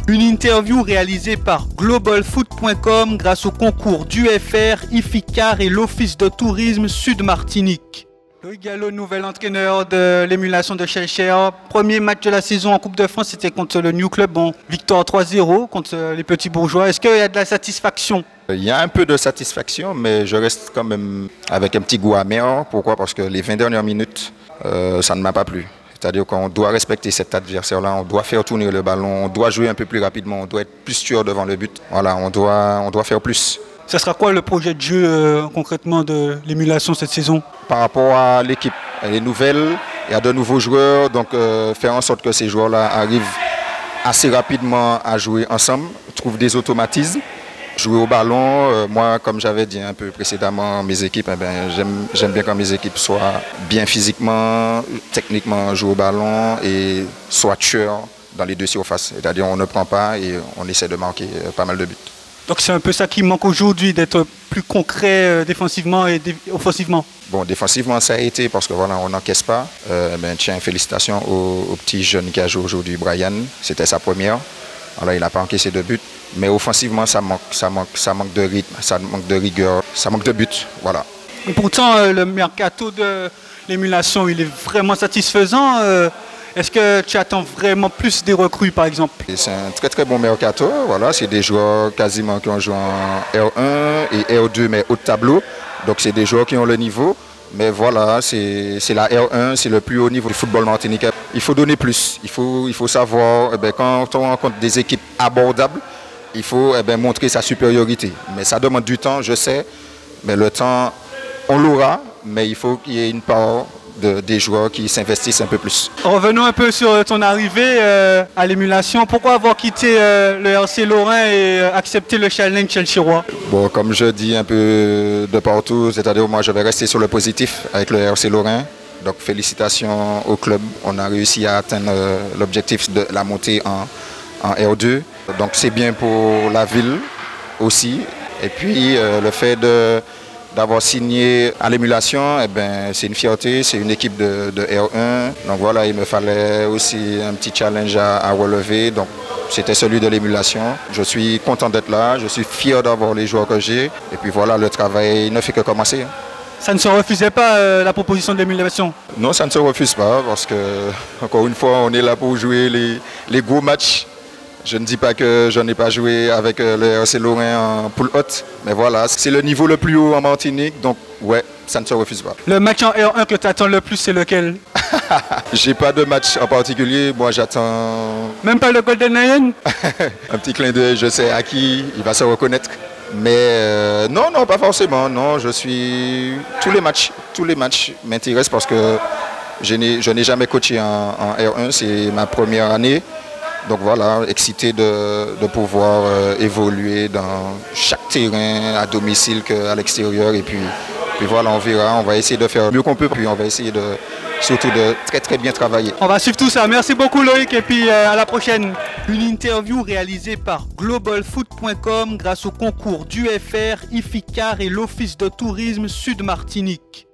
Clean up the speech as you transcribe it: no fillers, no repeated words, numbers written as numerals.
Une interview réalisée par globalfoot.com grâce au concours d'UFR, IFICAR et l'Office de tourisme Sud-Martinique. Loïc Gallo, nouvel entraîneur de l'émulation de Schœlcher. Premier match de la saison en Coupe de France, c'était contre le New Club. Bon, victoire 3-0 contre les petits bourgeois. Est-ce qu'il y a de la satisfaction? Il y a un peu de satisfaction, mais je reste quand même avec un petit goût amer. Pourquoi? Parce que les 20 dernières minutes, ça ne m'a pas plu. C'est-à-dire qu'on doit respecter cet adversaire-là, on doit faire tourner le ballon, on doit jouer un peu plus rapidement, on doit être plus sûr devant le but. Voilà, on doit faire plus. Ça sera quoi le projet de jeu concrètement de l'émulation cette saison? Par rapport à l'équipe, elle est nouvelle, il y a de nouveaux joueurs, donc faire en sorte que ces joueurs-là arrivent assez rapidement à jouer ensemble, trouvent des automatismes. Jouer au ballon, moi comme j'avais dit un peu précédemment, mes équipes, j'aime bien quand mes équipes soient bien physiquement, techniquement jouent au ballon et soient tueurs dans les deux surfaces. C'est-à-dire on ne prend pas et on essaie de marquer pas mal de buts. Donc c'est un peu ça qui manque aujourd'hui, d'être plus concret défensivement et offensivement. Bon, défensivement ça a été parce que voilà, on n'encaisse pas. Tiens, félicitations au petit jeune qui a joué aujourd'hui, Brian. C'était sa première. Alors, il n'a pas encaissé de but. Mais offensivement, ça manque de rythme, ça manque de rigueur, ça manque de but. Voilà. Et pourtant, le mercato de l'émulation, il est vraiment satisfaisant. Est-ce que tu attends vraiment plus des recrues, par exemple? C'est un très très bon mercato. Voilà, c'est des joueurs quasiment qui ont joué en R1 et R2, mais haut de tableau. Donc, c'est des joueurs qui ont le niveau. Mais voilà, c'est la R1, c'est le plus haut niveau du football martiniquais. Il faut donner plus. Il faut savoir, quand on rencontre des équipes abordables, il faut montrer sa supériorité. Mais ça demande du temps, je sais. Mais le temps, on l'aura. Mais il faut qu'il y ait une part des joueurs qui s'investissent un peu plus. Revenons un peu sur ton arrivée à l'émulation. Pourquoi avoir quitté le RC Lorrain et accepté le challenge Schœlcherois? Bon, comme je dis un peu de partout, c'est-à-dire moi je vais rester sur le positif avec le RC Lorrain. Donc félicitations au club. On a réussi à atteindre l'objectif de la montée en R2. Donc c'est bien pour la ville aussi. Et puis le fait d'avoir signé à l'émulation, c'est une fierté, c'est une équipe de R1. Donc voilà, il me fallait aussi un petit challenge à relever. Donc c'était celui de l'émulation. Je suis content d'être là, je suis fier d'avoir les joueurs que j'ai. Et puis voilà, le travail ne fait que commencer. Ça ne se refusait pas la proposition de l'émulation? Non, ça ne se refuse pas parce que, encore une fois, on est là pour jouer les gros matchs. Je ne dis pas que je n'ai pas joué avec le RC Lorrain en poule haute, mais voilà, c'est le niveau le plus haut en Martinique, donc ouais, ça ne se refuse pas. Le match en R1 que tu attends le plus, c'est lequel? J'ai pas de match en particulier, moi j'attends... Même pas le Golden Lion? Un petit clin d'œil, je sais à qui, il va se reconnaître. Mais non, pas forcément, non, je suis... Tous les matchs m'intéressent parce que je n'ai jamais coaché en R1, c'est ma première année. Donc voilà, excité de pouvoir évoluer dans chaque terrain, à domicile qu'à l'extérieur. Et puis voilà, on verra, on va essayer de faire mieux qu'on peut. Puis on va essayer surtout de très très bien travailler. On va suivre tout ça. Merci beaucoup Loïc et puis à la prochaine. Une interview réalisée par globalfoot.com grâce au concours d'UFR, IFICAR et l'Office de tourisme Sud-Martinique.